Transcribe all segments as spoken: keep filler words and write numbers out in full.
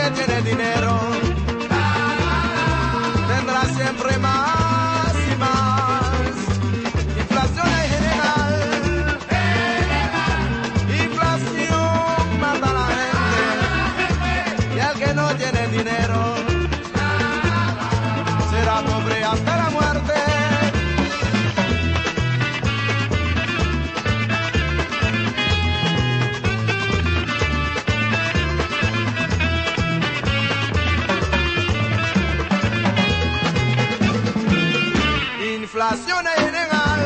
que tiene dinero tendrá siempre más y más. Inflación en general, inflación mata a la gente, y el que no tiene dinero será pobre hasta la muerte. Inflación en general,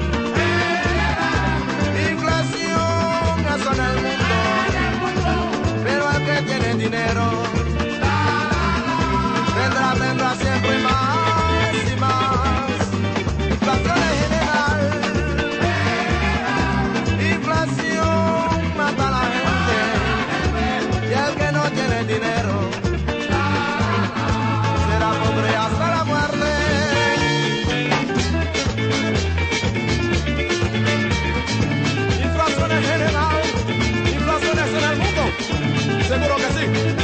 inflación eso en el mundo, pero el que tiene dinero tendrá, tendrá siempre más y más. Inflación en general, inflación mata a la gente, y el que no tiene dinero será pobre hasta la muerte. Inflaciones en el mundo, seguro que sí.